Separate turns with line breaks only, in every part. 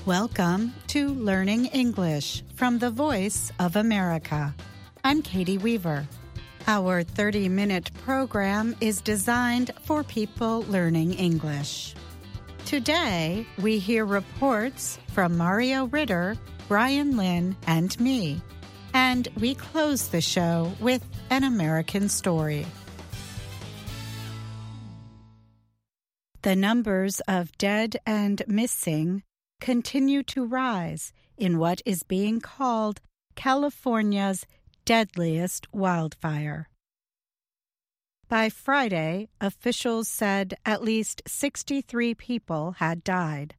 Welcome to Learning English from the Voice of America. I'm Katie Weaver. Our 30-minute program is designed for people learning English. Today, we hear reports from Mario Ritter, Brian Lynn, and me. And we close the show with an American story. The numbers of dead and missing continue to rise in what is being called California's deadliest wildfire. By Friday, officials said at least 63 people had died.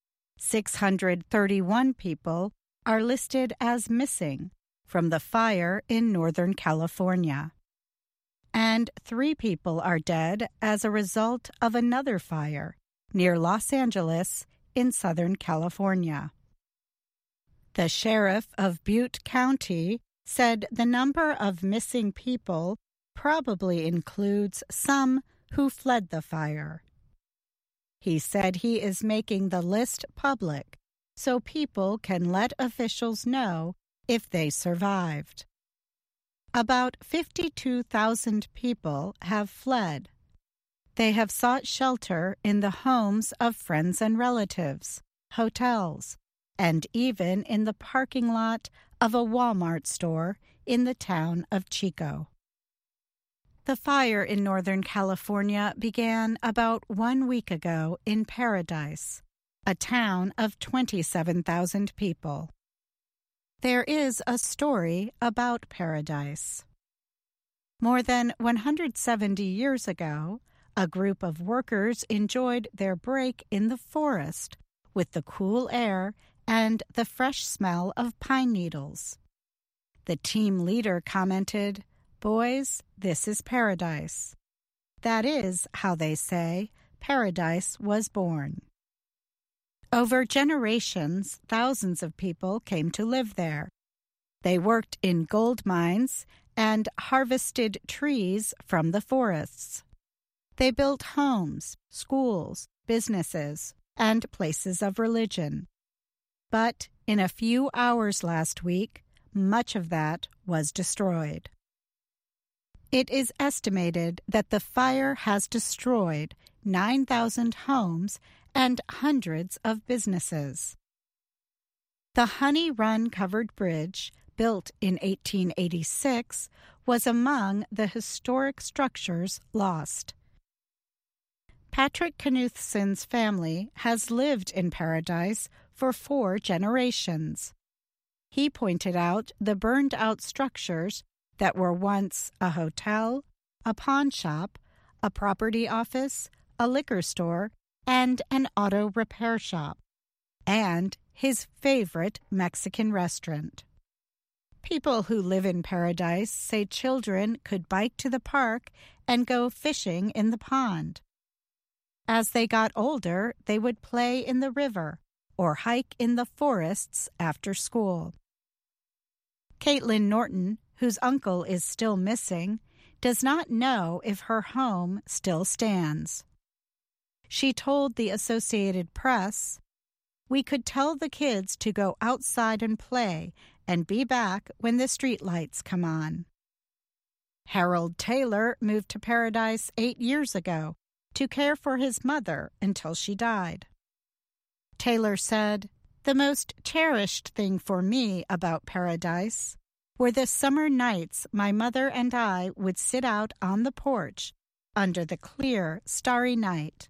631 people are listed as missing from the fire in Northern California. And 3 people are dead as a result of another fire near Los Angeles in Southern California. The sheriff of Butte County said the number of missing people probably includes some who fled the fire. He said he is making the list public so people can let officials know if they survived. About 52,000 people have fled. They have sought shelter in the homes of friends and relatives, hotels, and even in the parking lot of a Walmart store in the town of Chico. The fire in Northern California began about 1 week ago in Paradise, a town of 27,000 people. There is a story about Paradise. More than 170 years ago, a group of workers enjoyed their break in the forest with the cool air and the fresh smell of pine needles. The team leader commented, "Boys, this is paradise." That is how they say paradise was born. Over generations, thousands of people came to live there. They worked in gold mines and harvested trees from the forests. They built homes, schools, businesses, and places of religion. But in a few hours last week, much of that was destroyed. It is estimated that the fire has destroyed 9,000 homes and hundreds of businesses. The Honey Run covered bridge, built in 1886, was among the historic structures lost. Patrick Knuthson's family has lived in Paradise for 4 generations. He pointed out the burned-out structures that were once a hotel, a pawn shop, a property office, a liquor store, and an auto repair shop, and his favorite Mexican restaurant. People who live in Paradise say children could bike to the park and go fishing in the pond. As they got older, they would play in the river or hike in the forests after school. Caitlin Norton, whose uncle is still missing, does not know if her home still stands. She told the Associated Press, "We could tell the kids to go outside and play and be back when the streetlights come on." Harold Taylor moved to Paradise 8 years ago to care for his mother until she died. Taylor said, "The most cherished thing for me about Paradise were the summer nights my mother and I would sit out on the porch under the clear, starry night."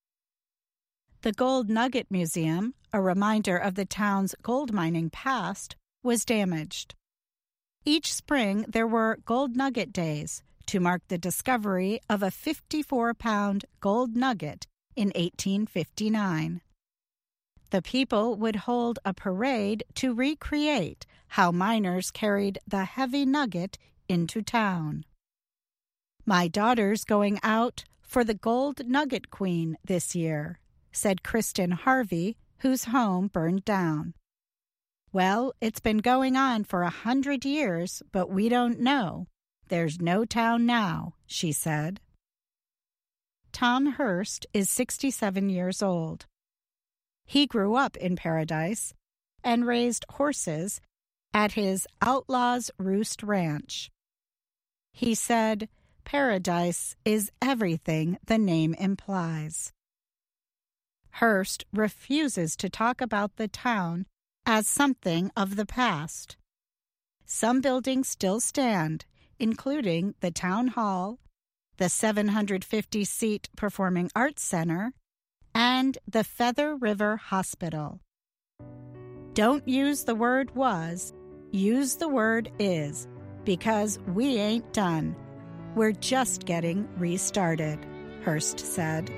The Gold Nugget Museum, a reminder of the town's gold mining past, was damaged. Each spring there were Gold Nugget Days to mark the discovery of a 54-pound gold nugget in 1859. The people would hold a parade to recreate how miners carried the heavy nugget into town. "My daughter's going out for the Gold Nugget Queen this year," said Kristen Harvey, whose home burned down. "Well, it's been going on for 100 years, but we don't know. There's no town now," she said. Tom Hurst is 67 years old. He grew up in Paradise and raised horses at his Outlaws Roost Ranch. He said, "Paradise is everything the name implies." Hearst refuses to talk about the town as something of the past. Some buildings still stand, including the Town Hall, the 750-seat Performing Arts Center, and the Feather River Hospital. Don't use the word was, use the word is, because we ain't done. We're just getting restarted, Hearst said.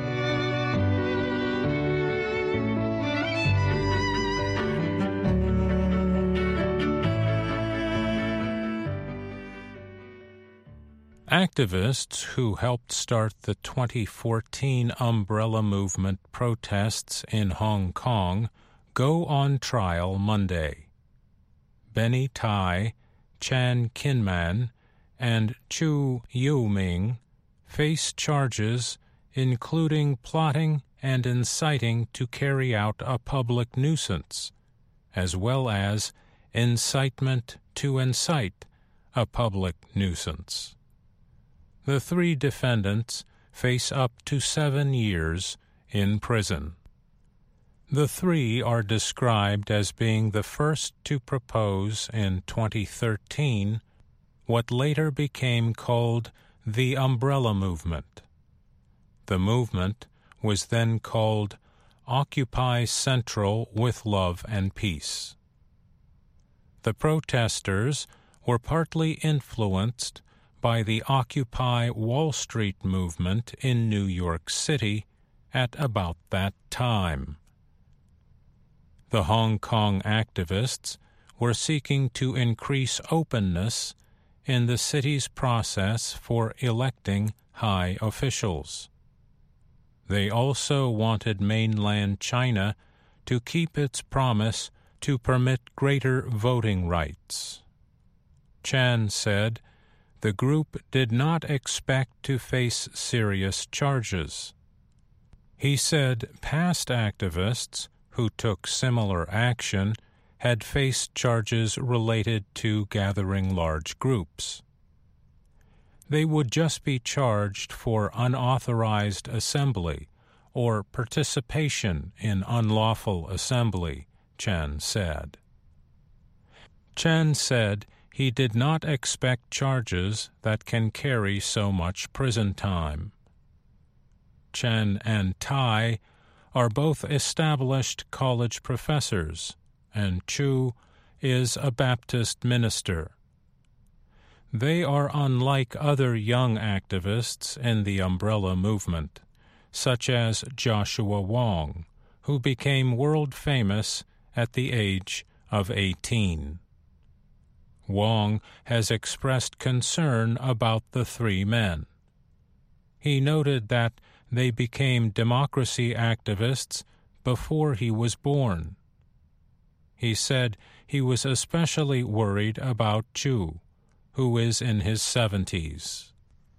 Activists who helped start the 2014 Umbrella Movement protests in Hong Kong go on trial Monday. Benny Tai, Chan Kinman, and Chu Yu-ming face charges including plotting and inciting to carry out a public nuisance, as well as incitement to incite a public nuisance. The three defendants face up to 7 years in prison. The three are described as being the first to propose in 2013 what later became called the Umbrella Movement. The movement was then called Occupy Central with Love and Peace. The protesters were partly influenced by the Occupy Wall Street movement in New York City at about that time. The Hong Kong activists were seeking to increase openness in the city's process for electing high officials. They also wanted mainland China to keep its promise to permit greater voting rights. Chan said the group did not expect to face serious charges. He said past activists who took similar action had faced charges related to gathering large groups. They would just be charged for unauthorized assembly or participation in unlawful assembly, Chan said. Chan said he did not expect charges that can carry so much prison time. Chen and Tai are both established college professors, and Chu is a Baptist minister. They are unlike other young activists in the Umbrella Movement, such as Joshua Wong, who became world famous at the age of 18. Wong has expressed concern about the three men. He noted that they became democracy activists before he was born. He said he was especially worried about Chu, who is in his 70s.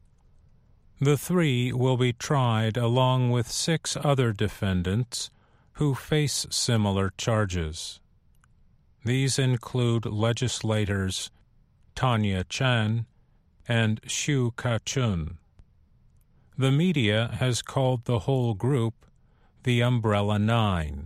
The three will be tried along with 6 other defendants who face similar charges. These include legislators Tanya Chan and Xu Ka-chun. The media has called the whole group the Umbrella Nine.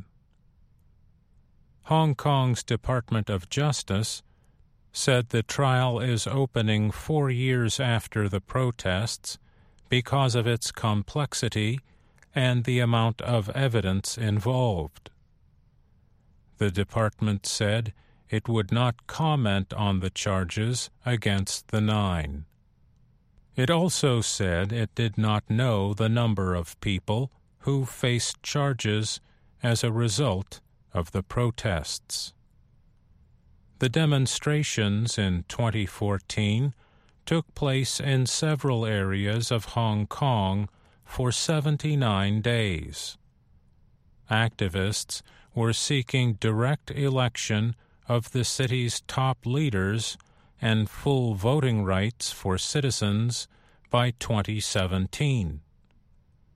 Hong Kong's Department of Justice said the trial is opening 4 years after the protests because of its complexity and the amount of evidence involved. The department said it would not comment on the charges against the 9. It also said it did not know the number of people who faced charges as a result of the protests. The demonstrations in 2014 took place in several areas of Hong Kong for 79 days. Activists were seeking direct election of the city's top leaders and full voting rights for citizens by 2017.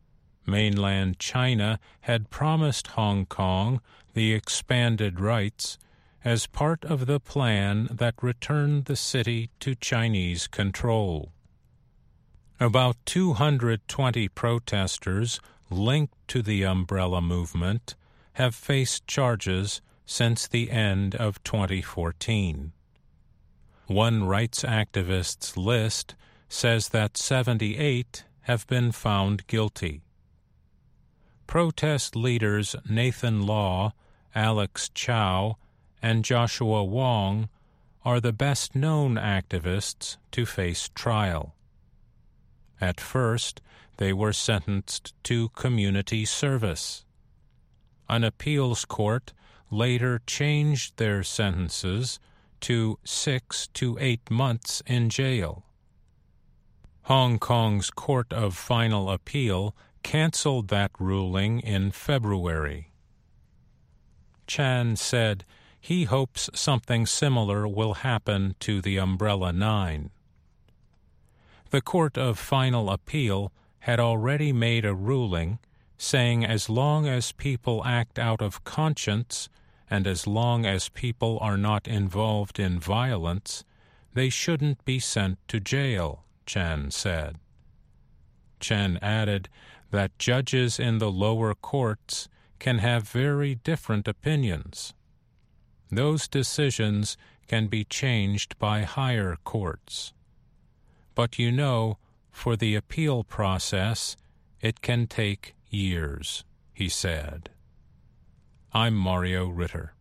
mainland China had promised Hong Kong the expanded rights as part of the plan that returned the city to Chinese control. About 220 protesters linked to the umbrella movement have faced charges since the end of 2014. One rights activist's list says that 78 have been found guilty. Protest leaders Nathan Law, Alex Chow, and Joshua Wong are the best-known activists to face trial. At first, they were sentenced to community service. An appeals court later changed their sentences to 6 to 8 months in jail. Hong Kong's Court of Final Appeal canceled that ruling in February. Chan said he hopes something similar will happen to the Umbrella 9. The Court of Final Appeal had already made a ruling saying as long as people act out of conscience and as long as people are not involved in violence, they shouldn't be sent to jail, Chan said. Chan added that judges in the lower courts can have very different opinions. Those decisions can be changed by higher courts. But for the appeal process, it can take years, he said. I'm Mario Ritter.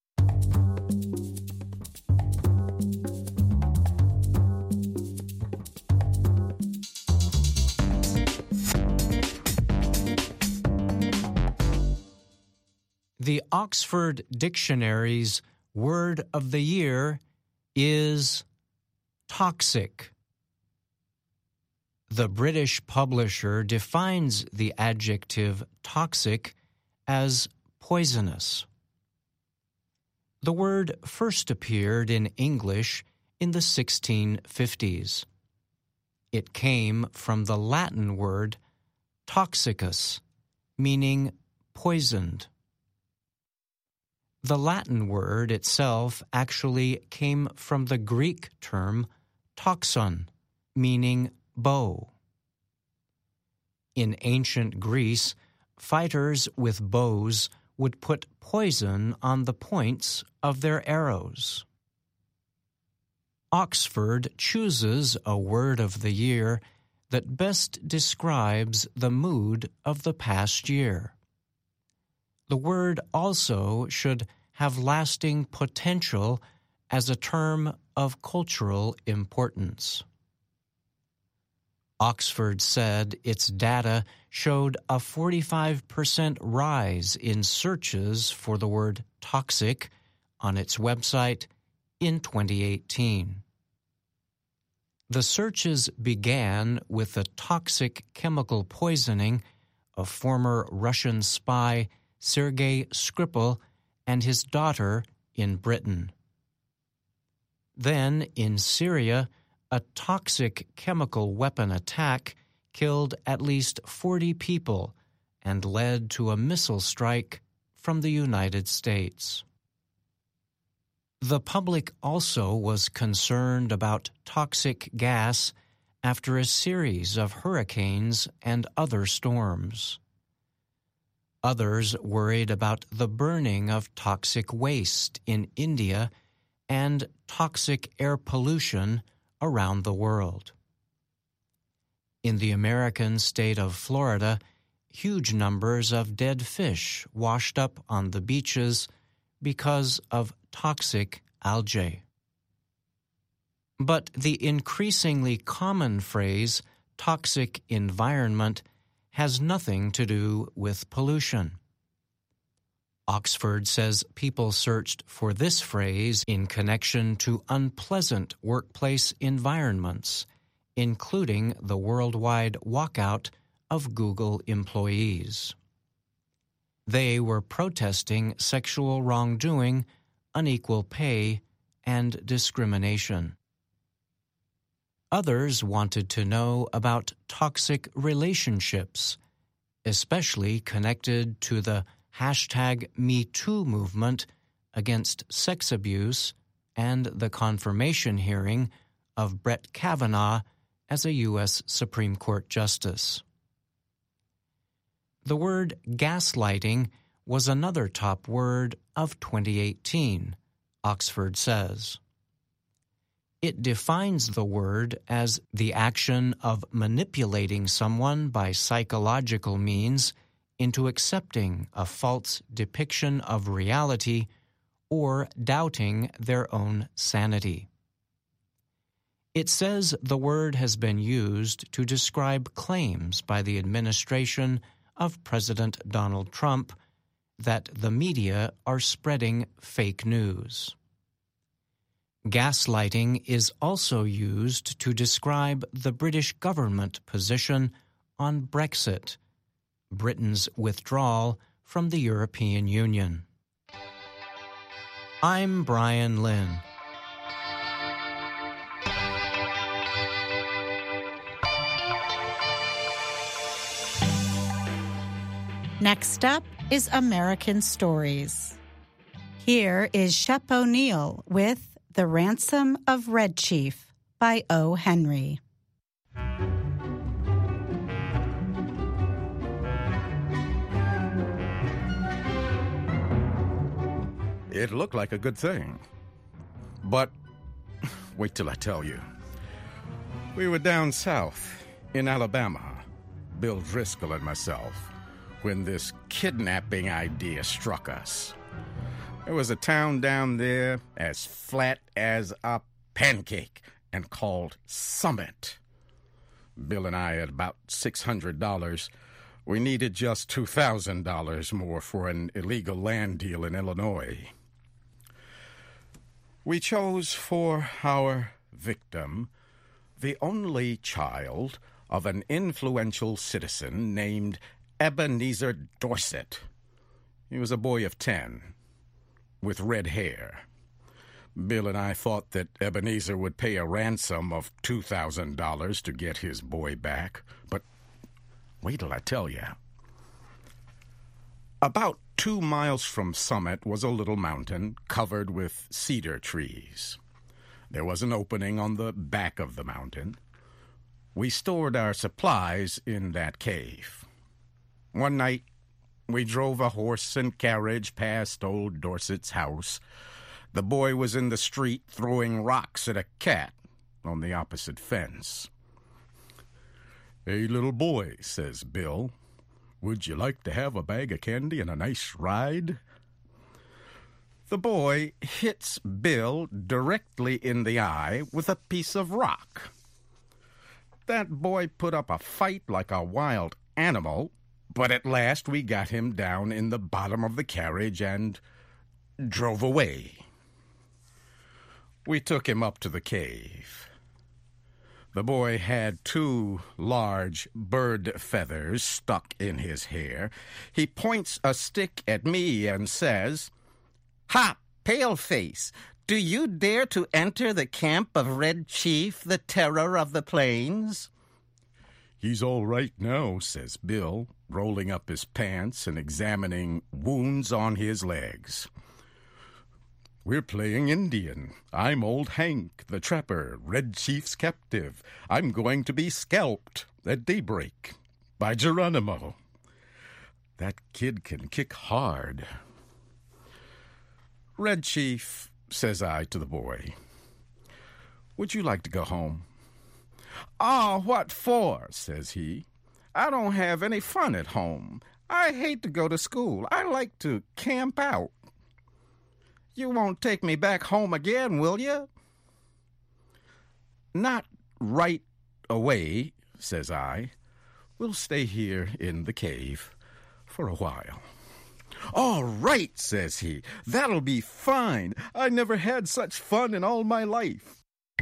The Oxford Dictionary's word of the year is toxic. The British publisher defines the adjective toxic as poisonous. The word first appeared in English in the 1650s. It came from the Latin word toxicus, meaning poisoned. The Latin word itself actually came from the Greek term toxon, meaning bow. In ancient Greece, fighters with bows would put poison on the points of their arrows. Oxford chooses a word of the year that best describes the mood of the past year. The word also should have lasting potential as a term of cultural importance. Oxford said its data showed a 45% rise in searches for the word toxic on its website in 2018. The searches began with the toxic chemical poisoning of former Russian spy Sergei Skripal and his daughter in Britain. Then, in Syria, a toxic chemical weapon attack killed at least 40 people and led to a missile strike from the United States. The public also was concerned about toxic gas after a series of hurricanes and other storms. Others worried about the burning of toxic waste in India and toxic air pollution around the world. In the American state of Florida, huge numbers of dead fish washed up on the beaches because of toxic algae. But the increasingly common phrase, toxic environment, has nothing to do with pollution. Oxford says people searched for this phrase in connection to unpleasant workplace environments, including the worldwide walkout of Google employees. They were protesting sexual wrongdoing, unequal pay, and discrimination. Others wanted to know about toxic relationships, especially connected to the #MeToo movement against sex abuse and the confirmation hearing of Brett Kavanaugh as a U.S. Supreme Court justice. The word gaslighting was another top word of 2018, Oxford says. It defines the word as the action of manipulating someone by psychological means into accepting a false depiction of reality or doubting their own sanity. It says the word has been used to describe claims by the administration of President Donald Trump that the media are spreading fake news. Gaslighting is also used to describe the British government position on Brexit, Britain's withdrawal from the European Union. I'm Brian Lynn.
Next up is American Stories. Here is Shep O'Neill with The Ransom of Red Chief by O. Henry.
It looked like a good thing. But wait till I tell you. We were down south in Alabama, Bill Driscoll and myself, when this kidnapping idea struck us. There was a town down there as flat as a pancake and called Summit. Bill and I had about $600. We needed just $2,000 more for an illegal land deal in Illinois. We chose for our victim the only child of an influential citizen named Ebenezer Dorset. He was a boy of 10, with red hair. Bill and I thought that Ebenezer would pay a ransom of $2,000 to get his boy back, but wait till I tell you. About 2 miles from Summit was a little mountain covered with cedar trees. There was an opening on the back of the mountain. We stored our supplies in that cave. One night, we drove a horse and carriage past old Dorset's house. The boy was in the street throwing rocks at a cat on the opposite fence. "Hey, little boy," says Bill, "would you like to have a bag of candy and a nice ride?" The boy hits Bill directly in the eye with a piece of rock. That boy put up a fight like a wild animal, but at last we got him down in the bottom of the carriage and drove away. We took him up to the cave. The boy had 2 large bird feathers stuck in his hair. He points a stick at me and says, "Ha, paleface, do you dare to enter the camp of Red Chief, the terror of the plains?" "He's all right now," says Bill, rolling up his pants and examining wounds on his legs. "We're playing Indian. I'm old Hank, the trapper, Red Chief's captive. I'm going to be scalped at daybreak by Geronimo. That kid can kick hard." "Red Chief," says I to the boy, "would you like to go home?" "Oh, what for?" says he. "I don't have any fun at home. I hate to go to school. I like to camp out." "You won't take me back home again, will you?" "Not right away," says I. "We'll stay here in the cave for a while." "All right," says he. "That'll be fine. I never had such fun in all my life."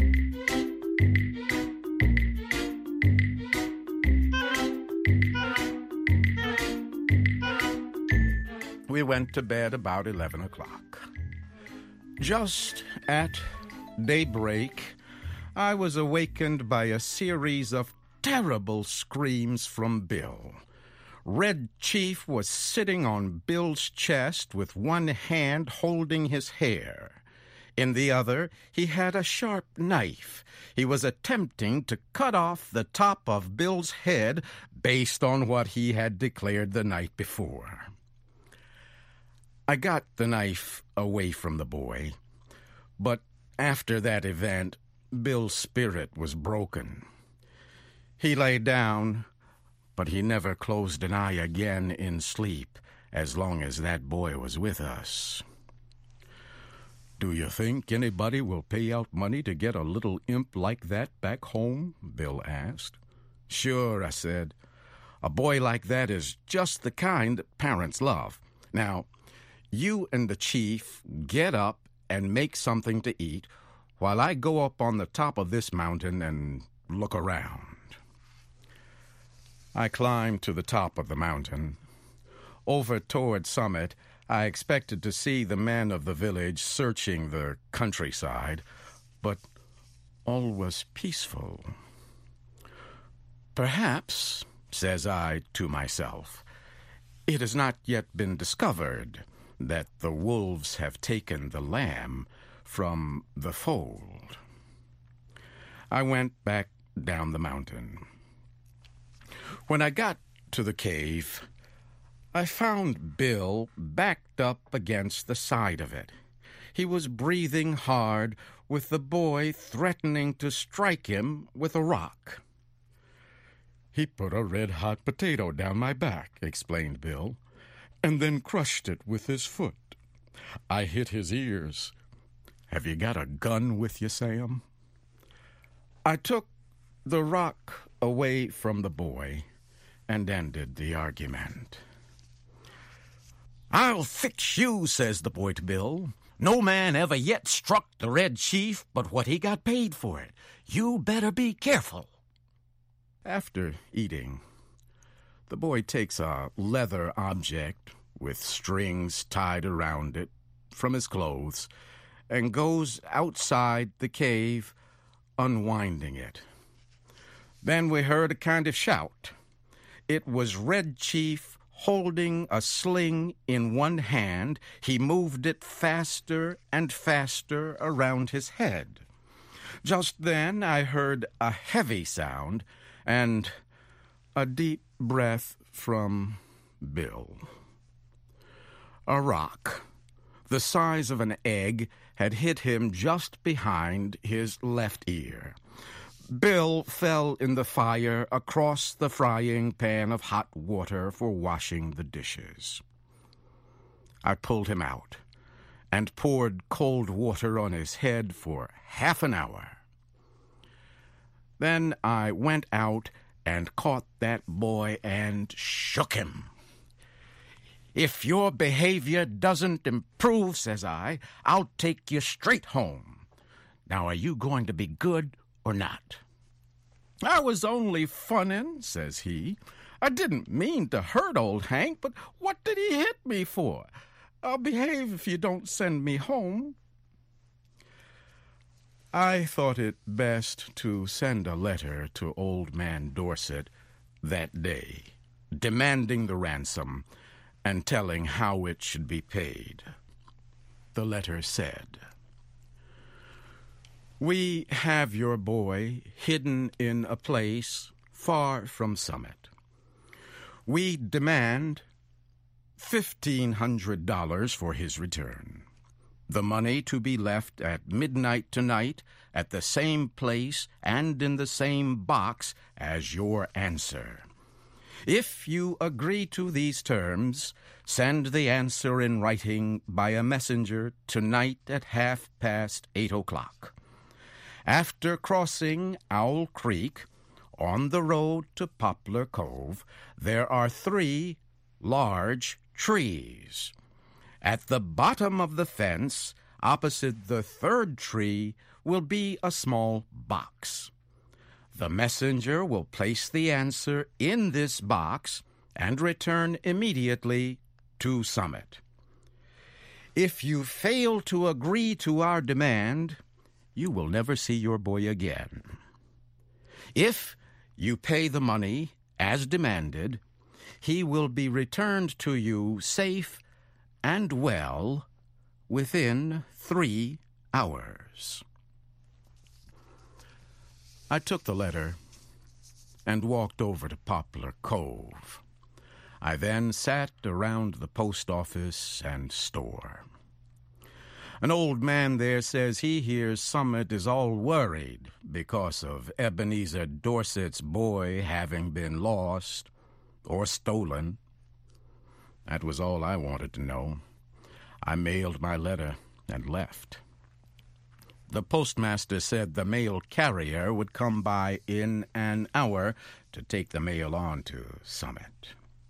We went to bed about 11 o'clock. Just at daybreak, I was awakened by a series of terrible screams from Bill. Red Chief was sitting on Bill's chest with one hand holding his hair. In the other, he had a sharp knife. He was attempting to cut off the top of Bill's head based on what he had declared the night before. I got the knife away from the boy, but after that event, Bill's spirit was broken. He lay down, but he never closed an eye again in sleep as long as that boy was with us. "Do you think anybody will pay out money to get a little imp like that back home?" Bill asked. "Sure," I said. "A boy like that is just the kind that parents love. Now, you and the chief get up and make something to eat while I go up on the top of this mountain and look around." I climbed to the top of the mountain. Over toward Summit, I expected to see the men of the village searching the countryside, but all was peaceful. "Perhaps," says I to myself, "it has not yet been discovered that the wolves have taken the lamb from the fold." I went back down the mountain. When I got to the cave, I found Bill backed up against the side of it. He was breathing hard, with the boy threatening to strike him with a rock. "He put a red-hot potato down my back," explained Bill, "and then crushed it with his foot. I hit his ears. Have you got a gun with you, Sam?" I took the rock away from the boy and ended the argument. "I'll fix you," says the boy to Bill. "No man ever yet struck the Red Chief but what he got paid for it. You better be careful." After eating, the boy takes a leather object with strings tied around it from his clothes and goes outside the cave, unwinding it. Then we heard a kind of shout. It was Red Chief holding a sling in one hand. He moved it faster and faster around his head. Just then I heard a heavy sound and a deep breath from Bill. A rock, the size of an egg, had hit him just behind his left ear. Bill fell in the fire across the frying pan of hot water for washing the dishes. I pulled him out and poured cold water on his head for half an hour. Then I went out and caught that boy and shook him. "If your behavior doesn't improve," says I, "I'll take you straight home. Now, are you going to be good or not?" "I was only funnin'," says he. "I didn't mean to hurt old Hank, but what did he hit me for? I'll behave if you don't send me home." I thought it best to send a letter to Old Man Dorset that day, demanding the ransom and telling how it should be paid. The letter said, "We have your boy hidden in a place far from Summit. We demand $1,500 for his return. The money to be left at midnight tonight at the same place and in the same box as your answer. If you agree to these terms, send the answer in writing by a messenger tonight at 8:30. After crossing Owl Creek, on the road to Poplar Cove, there are 3 large trees. At the bottom of the fence, opposite the 3rd tree, will be a small box. The messenger will place the answer in this box and return immediately to Summit. If you fail to agree to our demand, you will never see your boy again. If you pay the money as demanded, he will be returned to you safe and well within 3 hours. I took the letter and walked over to Poplar Cove. I then sat around the post office and store. An old man there says he hears Summit is all worried because of Ebenezer Dorset's boy having been lost or stolen. That was all I wanted to know. I mailed my letter and left. The postmaster said the mail carrier would come by in an hour to take the mail on to Summit.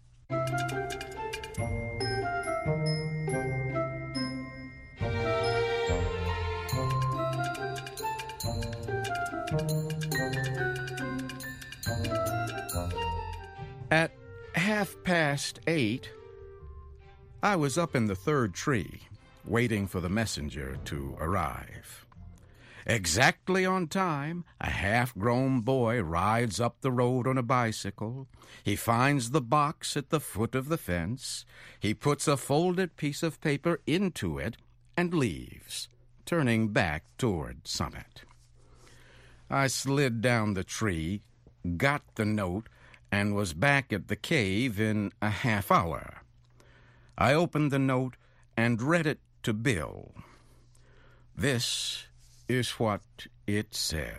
At 8:30, I was up in the third tree, waiting for the messenger to arrive. Exactly on time, a half-grown boy rides up the road on a bicycle. He finds the box at the foot of the fence. He puts a folded piece of paper into it and leaves, turning back toward Summit. I slid down the tree, got the note, and was back at the cave in a half hour. I opened the note and read it to Bill. This is what it said.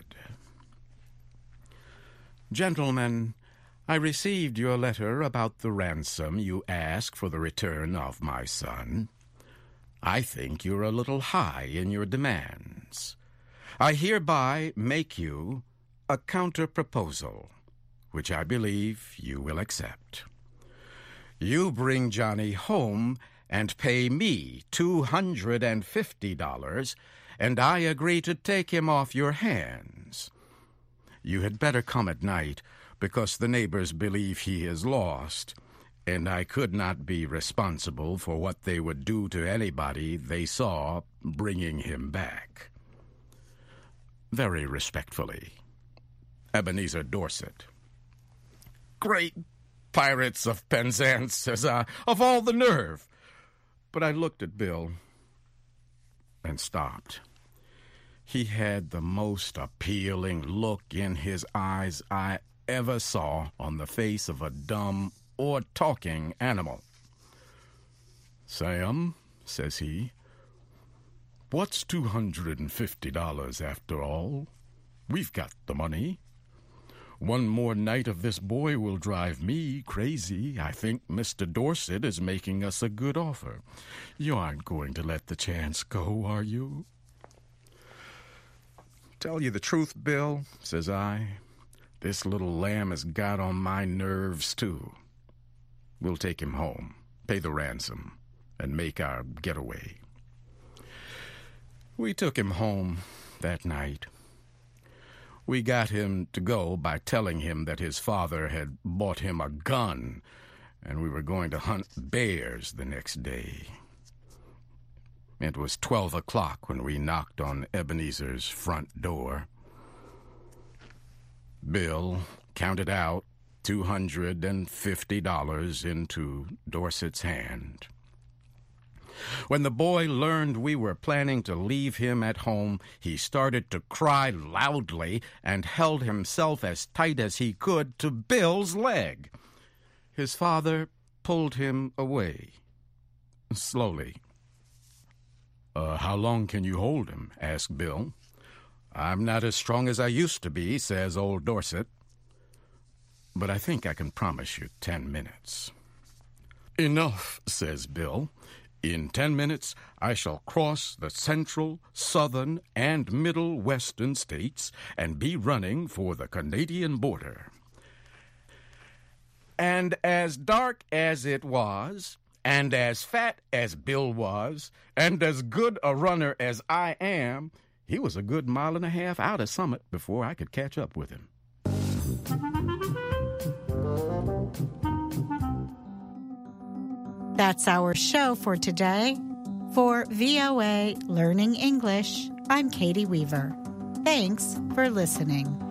Gentlemen, I received your letter about the ransom you ask for the return of my son. I think you're a little high in your demands. I hereby make you a counter-proposal, which I believe you will accept. You bring Johnny home and pay me $250, and I agree to take him off your hands. You had better come at night, because the neighbors believe he is lost, and I could not be responsible for what they would do to anybody they saw bringing him back. Very respectfully, Ebenezer Dorset. Great Pirates of Penzance, says I, of all the nerve. But I looked at Bill and stopped. He had the most appealing look in his eyes I ever saw on the face of a dumb or talking animal. Sam, says he, what's $250 after all? We've got the money. One more night of this boy will drive me crazy. I think Mr. Dorset is making us a good offer. You aren't going to let the chance go, are you? Tell you the truth, Bill, says I. This little lamb has got on my nerves, too. We'll take him home, pay the ransom, and make our getaway. We took him home that night. We got him to go by telling him that his father had bought him a gun, and we were going to hunt bears the next day. It was 12 o'clock when we knocked on Ebenezer's front door. Bill counted out $250 into Dorset's hand. When the boy learned we were planning to leave him at home, he started to cry loudly and held himself as tight as he could to Bill's leg. His father pulled him away, slowly. How long can you hold him? Asked Bill. I'm not as strong as I used to be, says old Dorset. But I think I can promise you 10 minutes. Enough, says Bill. In 10 minutes, I shall cross the central, southern, and middle western states and be running for the Canadian border. And as dark as it was, and as fat as Bill was, and as good a runner as I am, he was a good mile and a half out of Summit before I could catch up with him.
That's our show for today. For VOA Learning English, I'm Katie Weaver. Thanks for listening.